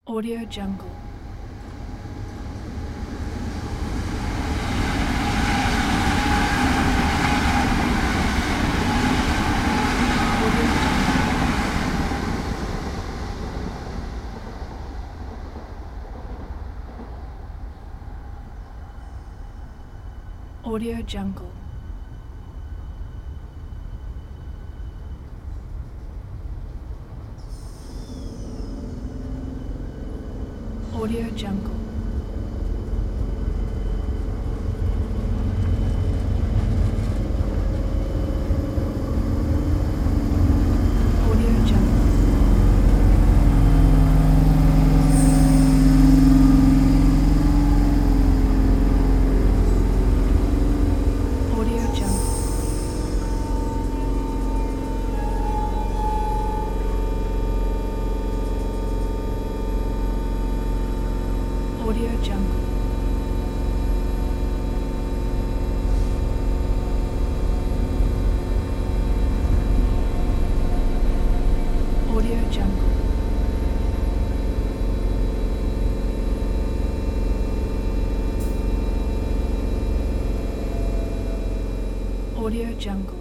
Audio Jungle. Audio Jungle. Audio Jungle. Audio Jungle. Audio Jungle. Audio Jungle. Audio Jungle. Audio Jungle.